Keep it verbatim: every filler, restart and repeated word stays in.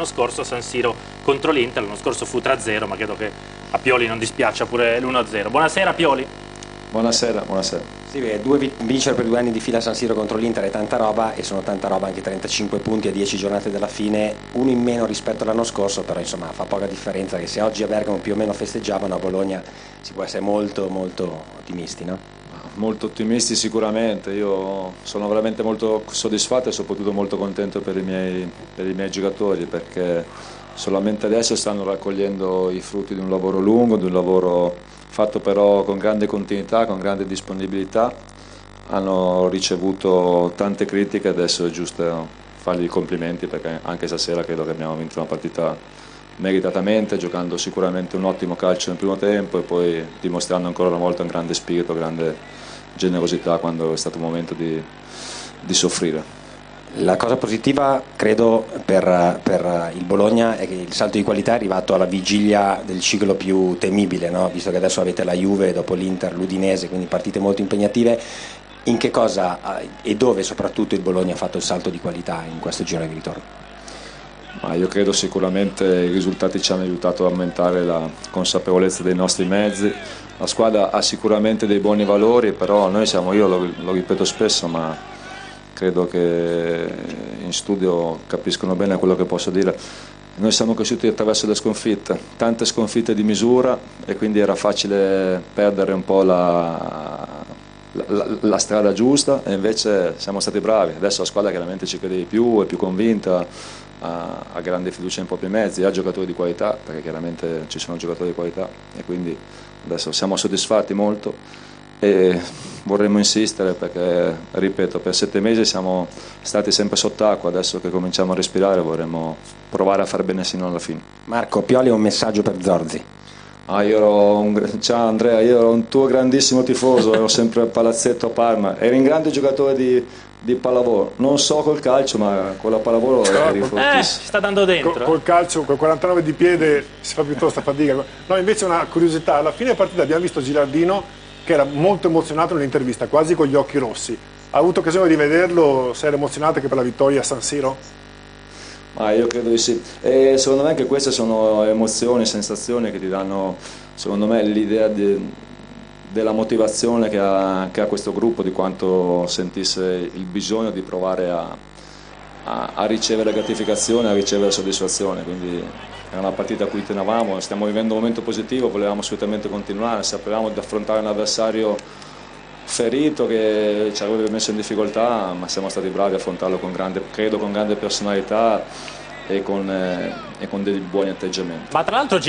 l'anno scorso a San Siro contro l'Inter. L'anno scorso fu tre a zero, ma credo che a Pioli non dispiaccia pure l'uno a zero. Buonasera Pioli. Buonasera, buonasera. Sì, beh, due vincere per due anni di fila a San Siro contro l'Inter è tanta roba, e sono tanta roba anche trentacinque punti a dieci giornate dalla fine, uno in meno rispetto all'anno scorso, però insomma fa poca differenza, che se oggi a Bergamo più o meno festeggiavano, a Bologna si può essere molto molto ottimisti, no? Molto ottimisti sicuramente, io sono veramente molto soddisfatto e soprattutto molto contento per i miei, per i miei giocatori, perché solamente adesso stanno raccogliendo i frutti di un lavoro lungo, di un lavoro fatto però con grande continuità, con grande disponibilità. Hanno ricevuto tante critiche, adesso è giusto fargli i complimenti, perché anche stasera credo che abbiamo vinto una partita meritatamente, giocando sicuramente un ottimo calcio nel primo tempo e poi dimostrando ancora una volta un grande spirito, grande generosità quando è stato un momento di, di soffrire. La cosa positiva, credo, per, per il Bologna è che il salto di qualità è arrivato alla vigilia del ciclo più temibile, no? Visto che adesso avete la Juve, dopo l'Inter, l'Udinese, quindi partite molto impegnative. In che cosa e dove soprattutto il Bologna ha fatto il salto di qualità in questo giro di ritorno? Ma io credo sicuramente i risultati ci hanno aiutato ad aumentare la consapevolezza dei nostri mezzi. La squadra ha sicuramente dei buoni valori, però noi siamo, io lo, lo ripeto spesso, ma credo che in studio capiscono bene quello che posso dire. Noi siamo cresciuti attraverso le sconfitte, tante sconfitte di misura, e quindi era facile perdere un po' la, la, la strada giusta, e invece siamo stati bravi. Adesso la squadra chiaramente ci crede di più, è più convinta, ha, ha grande fiducia nei propri mezzi, ha giocatori di qualità, perché chiaramente ci sono giocatori di qualità, e quindi adesso siamo soddisfatti molto e vorremmo insistere, perché ripeto, per sette mesi siamo stati sempre sott'acqua, adesso che cominciamo a respirare vorremmo provare a far bene sino alla fine. Marco, Pioli ha un messaggio per Zorzi. Ah, io ero un, ciao Andrea, io ero un tuo grandissimo tifoso, ero sempre al palazzetto a Parma, eri un grande giocatore di, di pallavolo, non so col calcio, ma con la pallavolo eri eh, fortissimo. ci sta dando dentro. Col, col calcio, col quarantanove di piede si fa piuttosto fatica. No, invece una curiosità, alla fine partita abbiamo visto Gilardino che era molto emozionato nell'intervista, quasi con gli occhi rossi. Ha avuto occasione di vederlo? Si era emozionato anche per la vittoria a San Siro? Ma io credo di sì, e secondo me anche queste sono emozioni, sensazioni che ti danno, secondo me, l'idea di, della motivazione che ha, che ha questo gruppo, di quanto sentisse il bisogno di provare a, a, a ricevere gratificazione, a ricevere soddisfazione. Quindi era una partita a cui tenevamo, stiamo vivendo un momento positivo, volevamo assolutamente continuare, sapevamo di affrontare un avversario ferito che ci avrebbe messo in difficoltà, ma siamo stati bravi a affrontarlo con grande, credo con grande personalità e con, eh, e con dei buoni atteggiamenti. Ma tra l'altro